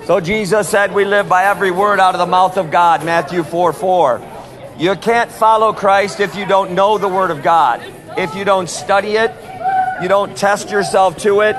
So Jesus said we live by every word out of the mouth of God, Matthew 4:4. You can't follow Christ if you don't know the Word of God. If you don't study it, you don't test yourself to it.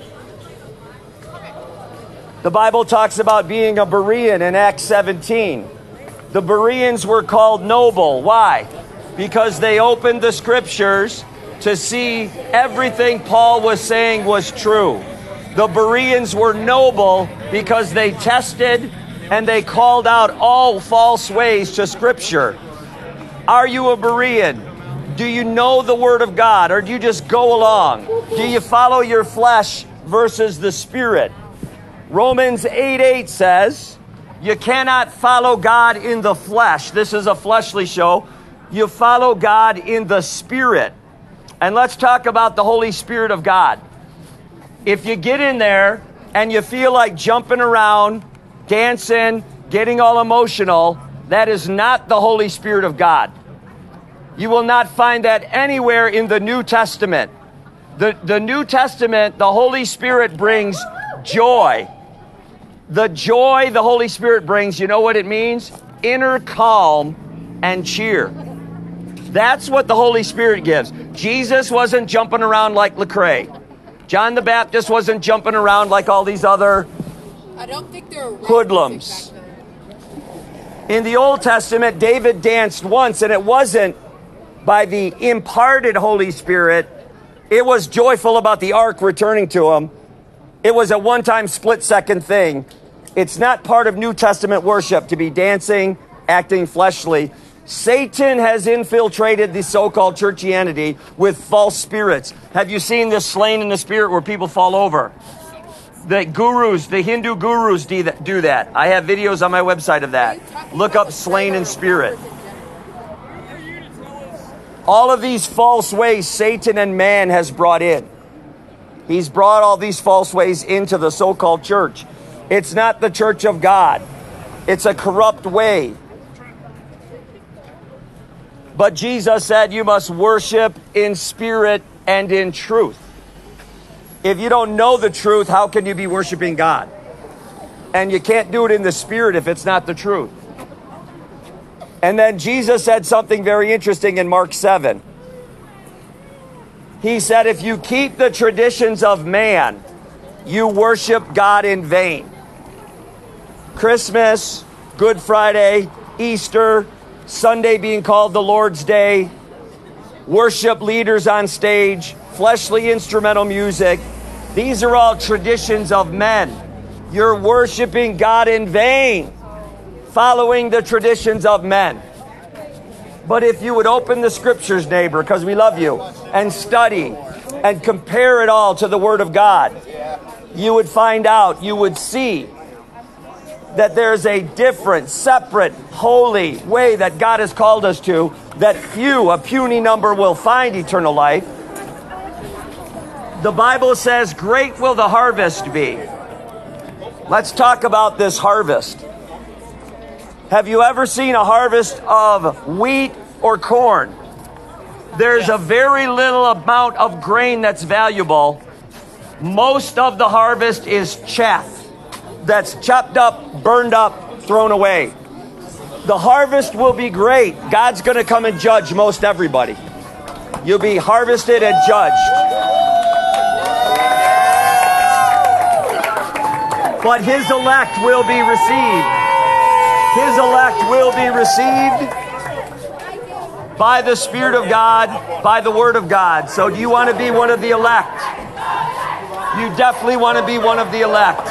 The Bible talks about being a Berean in Acts 17. The Bereans were called noble. Why? Because they opened the Scriptures to see everything Paul was saying was true. The Bereans were noble because they tested and they called out all false ways to Scripture. Are you a Berean? Do you know the Word of God, or do you just go along? Do you follow your flesh versus the Spirit? Romans 8:8 says, you cannot follow God in the flesh. This is a fleshly show. You follow God in the Spirit. And let's talk about the Holy Spirit of God. If you get in there and you feel like jumping around, dancing, getting all emotional, that is not the Holy Spirit of God. You will not find that anywhere in the New Testament. The New Testament, the Holy Spirit brings joy. The joy the Holy Spirit brings, you know what it means? Inner calm and cheer. That's what the Holy Spirit gives. Jesus wasn't jumping around like Lecrae. John the Baptist wasn't jumping around like all these other hoodlums. In the Old Testament, David danced once, and it wasn't by the imparted Holy Spirit. It was joyful about the ark returning to him. It was a one-time split-second thing. It's not part of New Testament worship to be dancing, acting fleshly. Satan has infiltrated the so-called churchianity with false spirits. Have you seen this slain in the spirit where people fall over? The gurus, the Hindu gurus do that. I have videos on my website of that. Look up slain in spirit. All of these false ways Satan and man has brought in. He's brought all these false ways into the so-called church. It's not the church of God. It's a corrupt way. But Jesus said you must worship in spirit and in truth. If you don't know the truth, how can you be worshiping God? And you can't do it in the spirit if it's not the truth. And then Jesus said something very interesting in Mark 7. He said, if you keep the traditions of man, you worship God in vain. Christmas, Good Friday, Easter, Sunday being called the Lord's Day, worship leaders on stage, fleshly instrumental music. These are all traditions of men. You're worshiping God in vain, following the traditions of men. But if you would open the Scriptures, neighbor, because we love you, and study and compare it all to the Word of God, you would find out, you would see that there's a different, separate, holy way that God has called us to, that a puny number, will find eternal life. The Bible says, great will the harvest be. Let's talk about this harvest. Have you ever seen a harvest of wheat or corn? There's a very little amount of grain that's valuable. Most of the harvest is chaff that's chopped up, burned up, thrown away. The harvest will be great. God's going to come and judge most everybody. You'll be harvested and judged. But his elect will be received. His elect will be received by the Spirit of God, by the Word of God. So do you want to be one of the elect? You definitely want to be one of the elect.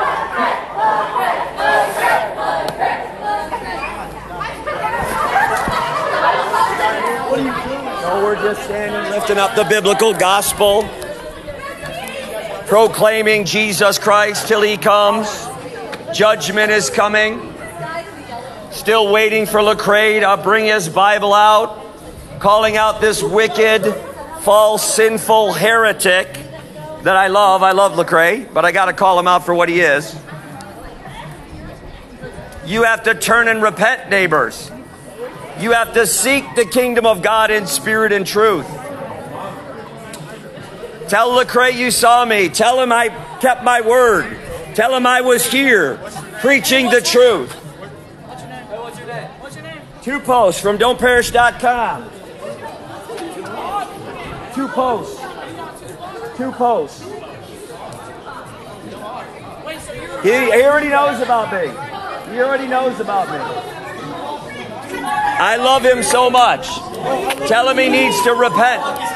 What are you doing? No, we're just standing, lifting up the biblical gospel, proclaiming Jesus Christ till he comes. Judgment is coming. Still waiting for Lecrae to bring his Bible out, calling out this wicked, false, sinful heretic that I love. I love Lecrae, but I got to call him out for what he is. You have to turn and repent, neighbors. You have to seek the kingdom of God in spirit and truth. Tell Lecrae you saw me. Tell him I kept my word. Tell him I was here preaching the truth. What's your name? What's your name? 2 posts from don'tperish.com. 2 posts. 2 posts. He already knows about me. He already knows about me. I love him so much. Tell him he needs to repent.